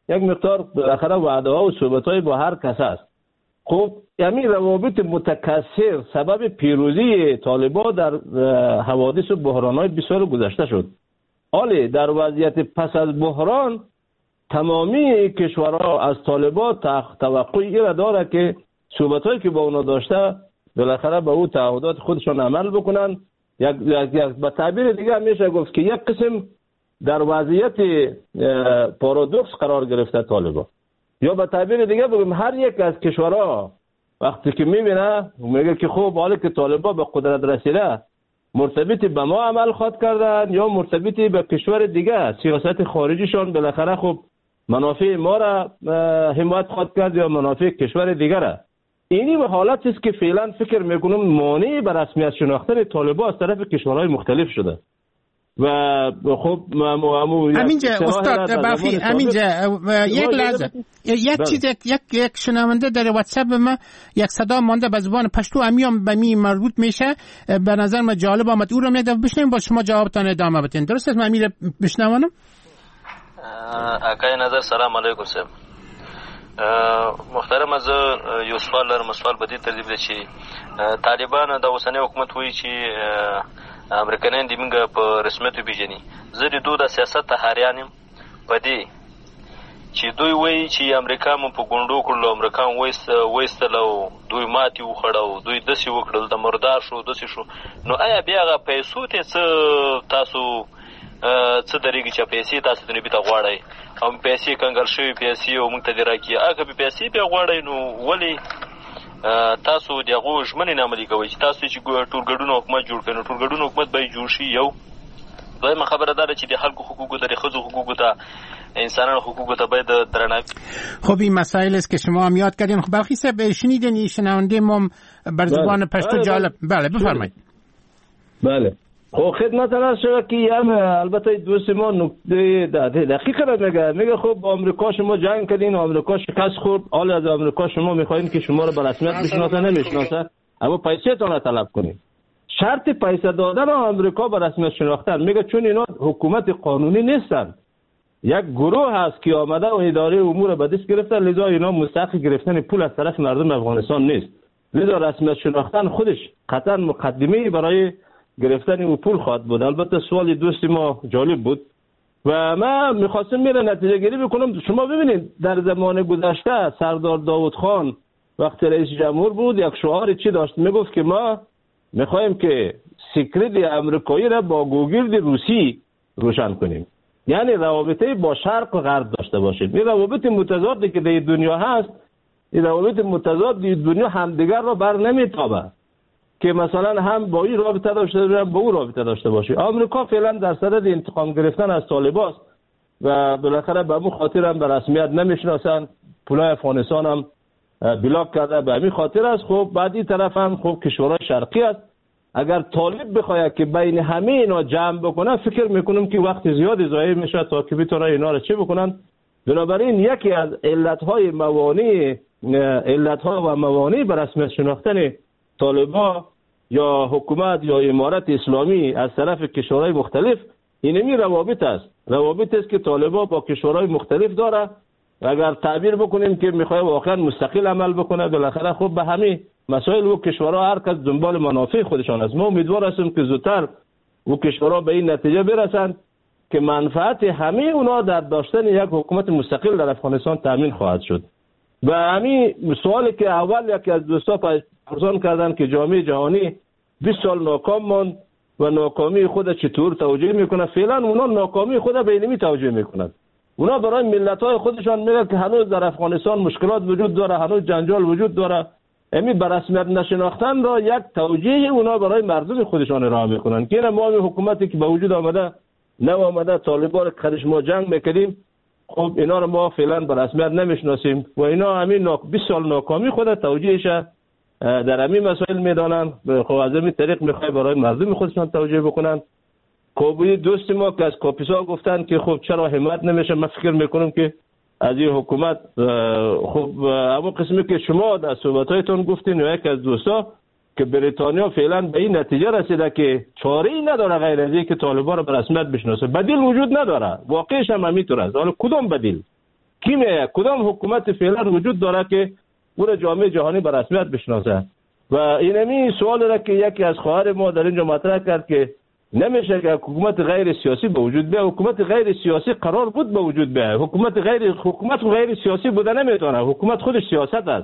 یک مقدار بالاخره وعده ها و صحبت های با هر کس است. خب همین روابط متکثر سبب پیروزی طالبان در حوادث و بحران های بسیار گذشته شد. حالی در وضعیت پس از بحران تمامی کشورها از طالبان توقعی را داره که صحبت هایی که با اونا داشته بالاخره به او تعهدات خودشان عمل بکنن. یک به تعبیر دیگه میشه گفت که یک قسم در وضعیت پارادوکس قرار گرفته طالبان. یا به تعبیر دیگه بگم هر یک از کشورها وقتی که میبینه میگه که خب حالا که طالبان به قدرت رسیده مرتبط به ما عمل خواد کردن یا مرتبط به کشور دیگه، سیاست خارجیشان بالاخره خب منافع ما را حمایت خواد کرد یا منافع کشور دیگر را. اینی به حالت است که فعلا فکر میکنم مانع به رسمیت شناختن طالبان از طرف کشورهای مختلف شده. و خب همینجا استاد برخی همینجا یک لحظه یک چیز یک شنونده در واتساپ ما یک صدا مانده به زبان پشتو امیام به می مربوط میشه، به نظر من جالب آمد، او رو میگم بشنویم با شما جوابتان ادامه بدین. درست است؟ من امیر بشنوانم. اکای نظر سلام علیکم سم محترم، از یو سوال لرم، سوال بدی ترتیب دی چې طالبان د اوسنۍ حکومت وایي چې امریکایان د موږ په رسمیت وپېژني. زه د دوی د سیاست تحریان یم په دې چې دوی وایي چې امریکا مو په ګونډو کړلو، امریکا وایستل او دوی ماتې وخوړه او دوی داسې وکړل، د مردار شو داسې شو. نو آیا بیا هغه پیسو ته څه تاسو څه درېږي چې پیسې تاسو ته نبي ته غواړئ او پیسې کنګل شوي پیسې او موږ ته دې راکړي؟ هغه به پیسې بیا غواړئ نو ولې تاسو د هغو ژمنې نه عملي کوئ چې تاسو چې ټولګډون حکومت جوړ کړئ نو ټولګډون حکومت به یې جوړ شي؟ یو دویمه خبره دا ده چې د خلکو حقوقو ته، د ښځو حقوقو ته، انسانانو حقوقو ته باید درناوی. خب این مسائل است که شما هم یاد کردین. خب برخی صاحب شنیدین این شنونده ما بر زبان پشتو جالب. بله بفرمایید. بله خب خدمت عرض شده که البته دوست ما نکته دقیق را میگه خب آمریکا شما جنگ کردین، آمریکا شکست خورد، حالا از آمریکا شما میخواین که شما رو به رسمیت بشناسه نمیشناسه، اما پیسه تان را طلب کنین. شرط پیسه دادن آمریکا به رسمیت شناختن میگه چون اینا حکومت قانونی نیستن، یک گروه هست که آمده و اداره امور به دست گرفته، لذا اینا مستحق گرفتن پول از طرف مردم افغانستان نیست. لذا رسمیت شناختن خودش قطعا مقدمه برای گرفتن او پول خواهد بود. البته سوال دوست ما جالب بود و من میخواستم میره نتیجه گیری بکنم. شما ببینید در زمان گذشته سردار داوود خان وقتی رئیس جمهور بود یک شعار چی داشت؟ میگفت که ما میخوایم که سیکرت امریکایی را با گوگرد روسی روشن کنیم، یعنی روابطه با شرق و غرب داشته باشیم. این روابط متضادی که در دنیا هست، این روابط متضاد در دنیا همدیگر را بر نمیتابه که مثلا هم با این رابطه داشته باشه با اون رابطه داشته باشه. آمریکا فعلا در صدد انتقام گرفتن از طالبان و بالاخره به همون خاطر هم به رسمیت نمیشناسن، پولای افغانستان هم بلاک کرده به همین خاطر است. خب بعد این طرف هم خب کشورهای شرقی است. اگر طالب بخواد که بین همه اینا جمع بکنه فکر میکنم که وقت زیادی ضایع میشه تا که بتونه اینا رو چه بکنن. بنابراین یکی از علتهای و موانع به رسمیت شناختن طالبان یا حکومت یا امارت اسلامی از طرف کشورهای مختلف اینمی روابط است. روابط است که طالبان با کشورهای مختلف داره. اگر تعبیر بکنیم که میخواد واقعا مستقل عمل بکنه، بالاخره خب به همین مسائل و کشورها هر کس دنبال منافع خودشان است. ما امیدوار هستیم که زودتر و کشورها به این نتیجه برسند که منفعت همه اونا در داشتن یک حکومت مستقل در افغانستان تامین خواهد شد. و همین سوالی که اول یکی از دوستا پرسان کردن که جامعه جهانی 20 سال ناکام ماند و ناکامی خود چطور توجیه میکنه، فعلا اونا ناکامی خود به اینمی توجیه میکنند. اونا برای ملت‌های خودشان میگن که هنوز در افغانستان مشکلات وجود داره، هنوز جنجال وجود داره. امی به رسمیت نشناختن را یک توجیه اونا برای مردم خودشان ارائه میکنن که ما حکومتی که به وجود آمده نه آمده طالبان رو خودش ما جنگ میکردیم، خب اینا رو ما فعلا به رسمیت نمیشناسیم و اینا همین 20 سال ناکامی خود توجیهش در همین مسائل میدانن. خب از این طریق میخوای برای مردم خودشان توجیه بکنن. خب دوست ما که از کاپیسا گفتن که خب چرا حمایت نمیشه، من فکر میکنم که از این حکومت خب اما قسمی که شما در صحبتایتون گفتین و یک از دوستا که بریتانیا فعلا به این نتیجه رسیده که چاره‌ای نداره غیر از اینکه طالبان را به رسمیت بشناسه، بدیل وجود نداره. واقعش هم همینطور است. حالا کدوم بدیل؟ کی میآید؟ کدام حکومت فعلا وجود داره که اون جامعه جهانی به رسمیت بشناسه؟ و اینمی سوال را که یکی از خواهر ما در اینجا مطرح کرد که نمیشه که حکومت غیر سیاسی به وجود بیاد. حکومت غیر سیاسی قرار بود به وجود بیاد. حکومت غیر سیاسی بوده نمیتونه. حکومت خودش سیاست است.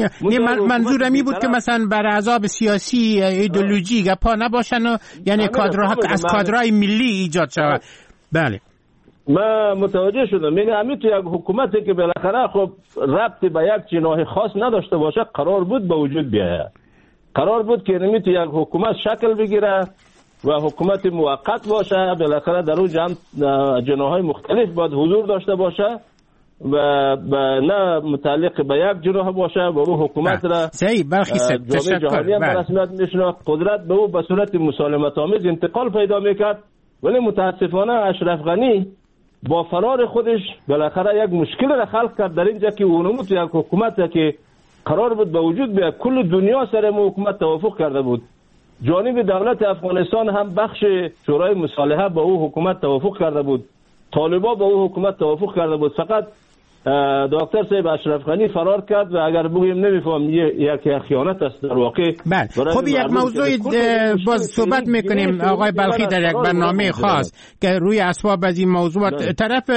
منظورم این بود که مثلا بر احزاب سیاسی ایدئولوژی گپا نباشن و یعنی کادرها از کادرهای ملی ایجاد شود. بله ما متوجه شدم. میگم همین تو یک حکومتی که بالاخره خب ربطی به یک جناح خاص نداشته باشه قرار بود به وجود بیاد. قرار بود که نمی تو یک حکومت شکل بگیره و حکومت موقت باشه، بالاخره در اون جناح‌های مختلف باید حضور داشته باشه و نه متعلق به یک جناح باشه و اون حکومت را جامعه جهانی هم رسمیت میشناخت. قدرت به او به صورت مسالمت آمیز انتقال پیدا میکرد. ولی متاسفانه اشرف غنی با فرار خودش بالاخره یک مشکل را خلق کرد در اینجا که اونمو تو یک حکومت که قرار بود به وجود بیاد کل دنیا سر حکومت توافق کرده بود. جانب دولت افغانستان هم بخش شورای مصالحه با او حکومت توافق کرده بود. طالبان با او حکومت توافق کرده بود. فقط دکتر صاحب اشرف غنی فرار کرد و اگر بگویم نمیفهم یک خیانت است در واقع. بله خب یک موضوع باز صحبت میکنیم آقای بلخی در یک برنامه خاص که روی اسباب از این موضوعات. طرف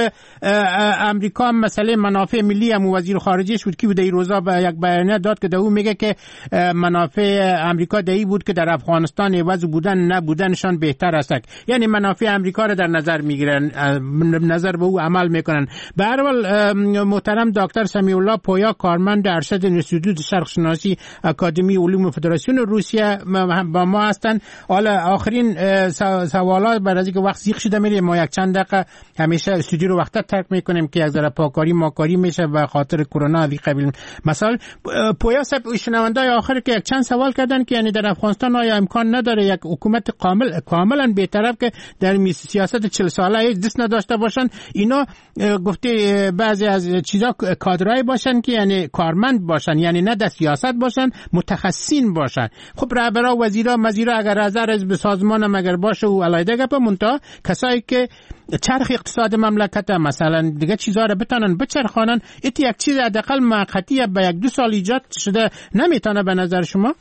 امریکا مسئله منافع ملی هم وزیر خارجهش بود که در این روزا یک بیانیه داد که در اون میگه که منافع امریکا در این بود که در افغانستان عوض بودن نبودنشان بهتر است. یعنی منافع امریکا را در نظر میگیرن، نظر به او عمل میکنن. به هر حال محترم دکتر سمیع الله پویا کارمند ارشد انستیتوت شرق شناسی اکادمی علوم فدراسیون روسیه با ما هستند. حالا آخرین سوالات بعد از اینکه وقت زیق شده میره ما یک چند دقیقه همیشه استودیو رو وقتا ترک میکنیم که یک ذره پاکاری ماکاری میشه به خاطر کرونا و قبیل مسائل. پویا صاحب شنوندای آخر که یک چند سوال کردن که یعنی در افغانستان آیا امکان نداره یک حکومت کاملا بی‌طرف که در سیاست 40 ساله دست نداشته باشن؟ اینا گفته بعضی از چیزا کادرای باشن که یعنی کارمند باشن، یعنی نه در سیاست باشن، متخصصین باشن. خب رهبرا وزیرا مزیرا اگر از به سازمان هم اگر باشه و علایده گپ مونتا کسایی که چرخ اقتصاد مملکت مثلا دیگه چیزا رو بتونن بچرخانن، ایت یک چیز حداقل موقتی به 1-2 سال ایجاد شده نمیتونه به نظر شما؟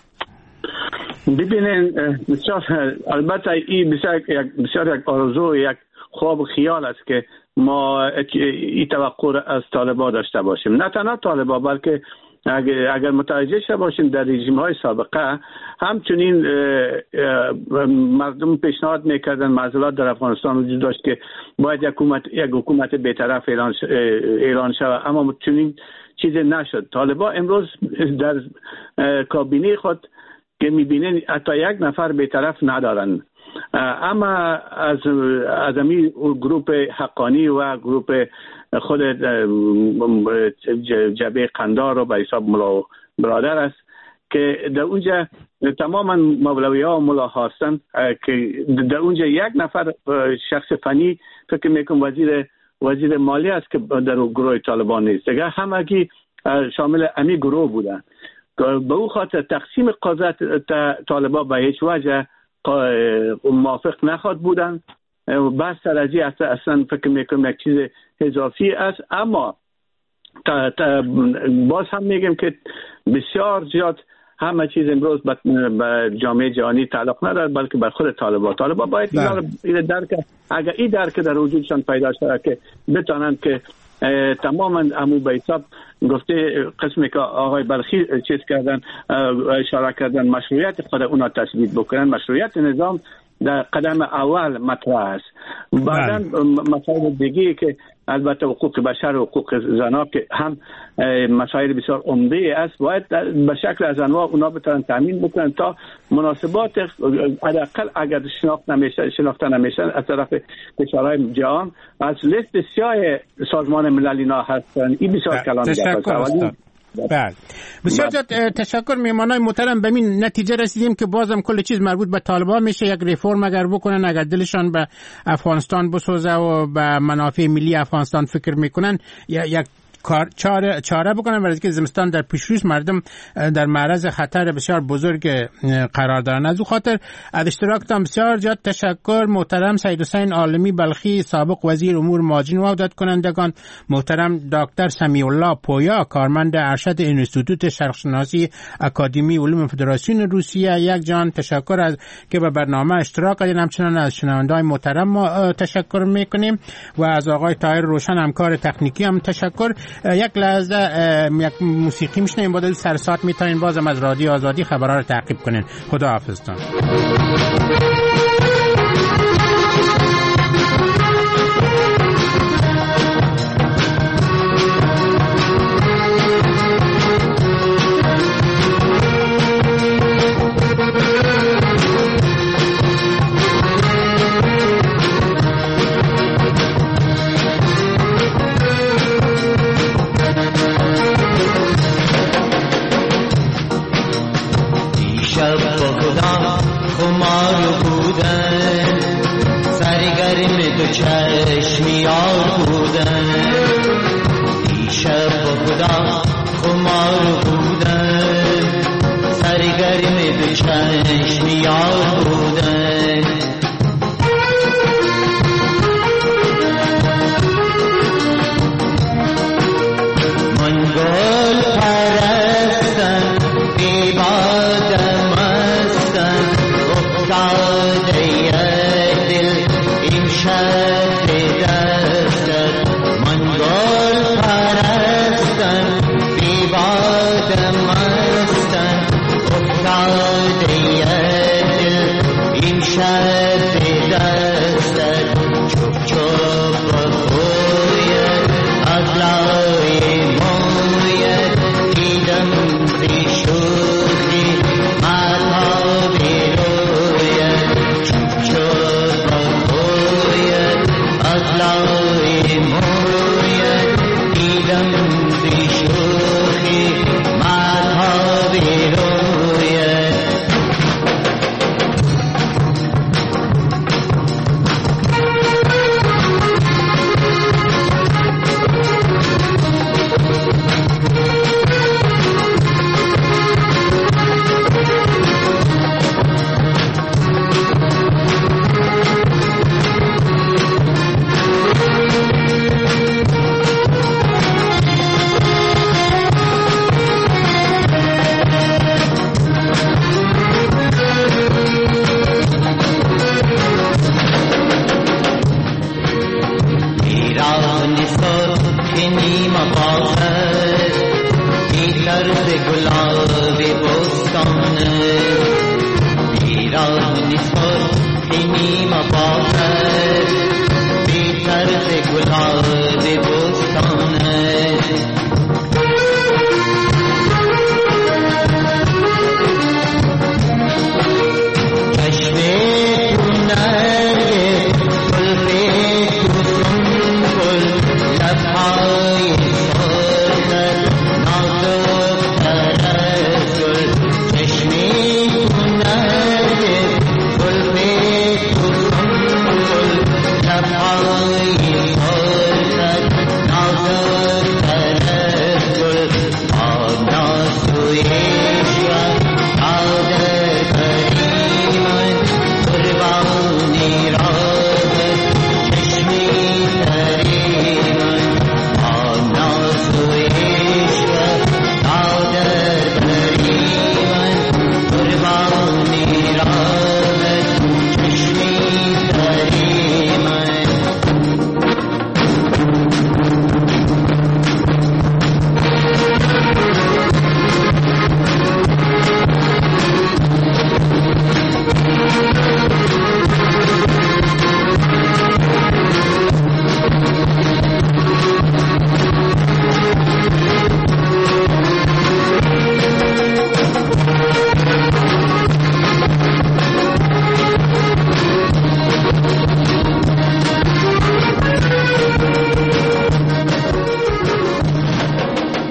ببینین بسیار البته این بسیار یک آرزو یک خواب و خیال است که ما این توقع از طالبان داشته باشیم. نه تنها طالبان بلکه اگر متوجه شده باشیم در رژیم‌های سابقه همچنین مردم پیشنهاد میکردن معضلات در افغانستان وجود داشت که باید یک حکومت بی‌طرف اعلان شود، اما چنین چیزی نشد. طالبان امروز در کابینه خود که میبینین حتی یک نفر بی‌طرف ندارن، اما از امی گروپ حقانی و گروپ خود جبهه قندار و به حساب ملا برادر است که در اونجا تماما مولوی ها و ملا هستند که در اونجا یک نفر شخص فنی فکر میکنم وزیر مالی است که در گروه طالبان نیست، دیگه همگی شامل امی گروه بودن. به او خاطر تقسیم قدرت طالبان به هیچ وجه موافق نخواد بودن. بس سر از اصلا فکر میکنم یک چیز اضافی است، اما باز هم میگم که بسیار زیاد همه چیز امروز به جامعه جهانی تعلق نداره بلکه بر خود طالبان باید این درک، اگر این درک در وجودشان پیدا شده که بتانند که تماما امو به حساب گفته قسمی که آقای بلخی چیز کردن اشاره کردن مشروعیت خود اونا تثبیت بکنن. مشروعیت نظام در قدم اول مطرح است. بعداً مسائل دیگه که البته حقوق بشر و حقوق زنا که هم مسائل بسیار عمده است باید به شکل از انواع اونا بتونن تامین بکنن تا مناسبات حداقل اگر شناخته نمیشن از طرف کشورهای جهان از لیست سیاه سازمان ملل اینا هستن. این بسیار کلان است. بله بسیار تشکر میهمانای محترم. به این نتیجه رسیدیم که بازم کل چیز مربوط به طالبان میشه. یک ریفرم اگر بکنن، اگر دلشان به افغانستان بسوزه و به منافع ملی افغانستان فکر میکنن، یک چاره بکنن، برای که زمستان در پیش روست مردم در معرض خطر بسیار بزرگ قرار دارن. از او خاطر از اشتراکتان بسیار زیاد تشکر. محترم سید حسین عالمی بلخی، سابق وزیر امور ماجین و عودت کنندگان، محترم دکتر سمیع الله پویا، کارمند ارشد انستیتوت شرقشناسی اکادمی علوم فدراسیون روسیه، یک جان تشکر از که به برنامه اشتراک کردین. همچنان از شنونده‌های محترم ما تشکر میکنیم و از آقای طاهر روشن همکار تکنیکی هم تشکر. یک لحظه یک موسیقی میشنیم، بعد سر ساعت میتونین بازم از رادیو آزادی خبرها رو تعقیب کنین. خدا حافظتون. چشمیار بودن دیشب با خدا خمار بودن سرگرم به چشمیار بودن من گل پرستن بیبادم هستن افتاده دل این شب گلاب